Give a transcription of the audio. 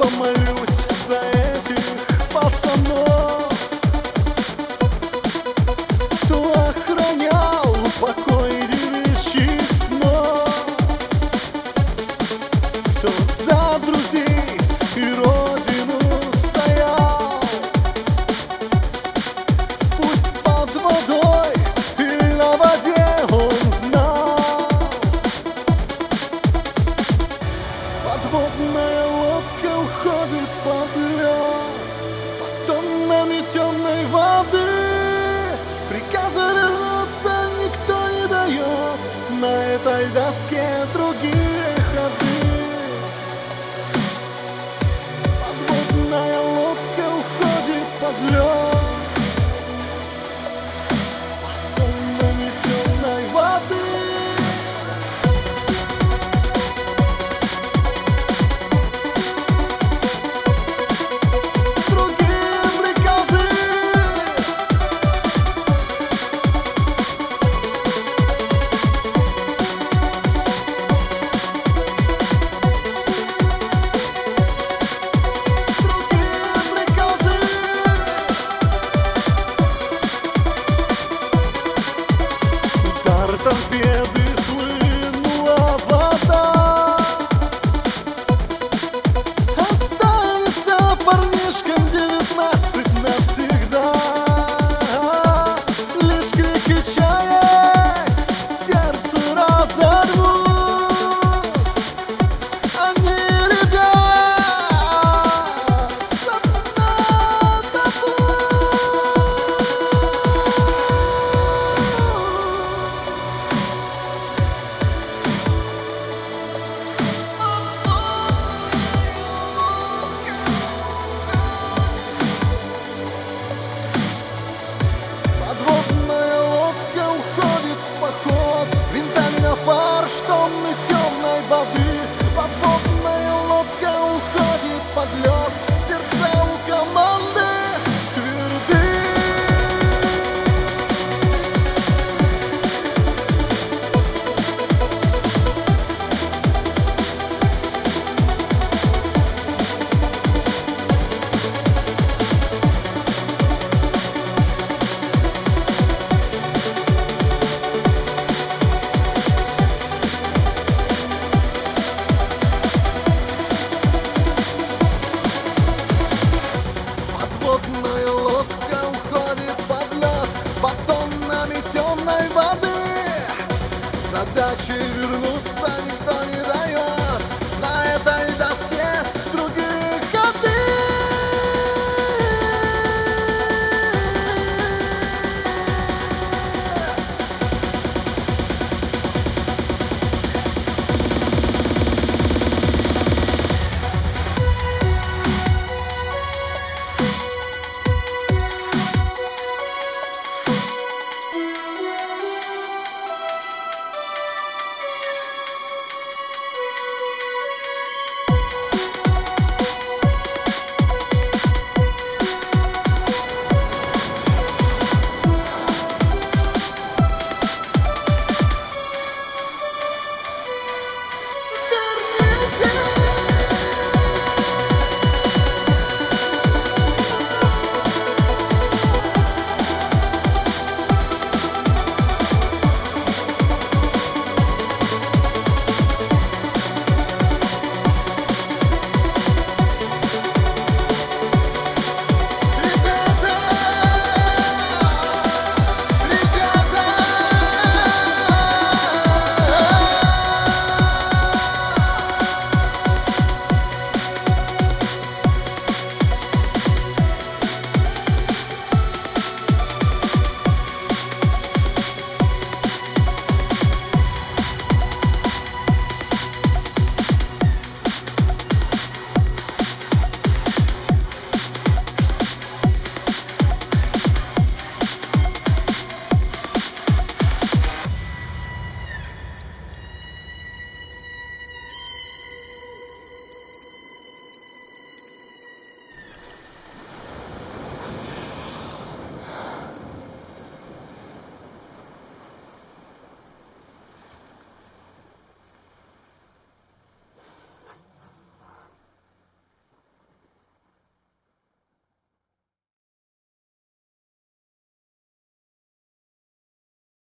помолюсь за этих пацанов, кто охранял покой девичьих снов, кто за друзей и родину стоял. Пусть под водой или на воде он знал, подводная лодка уходит под лед, под тоннами темной воды. Приказа вернуться никто не дает, на этой доске другие ходы. Подводная лодка уходит под лед, под тоннами темной воды. Торпеды хлынула вода, останется парнишкам 19 навсегда. Лишь крики чаек сердце разорвут, они, ребят, со дна доплывут. Подводная лодка уходит в поход, винтами на фарш тонны темной воды. Подводная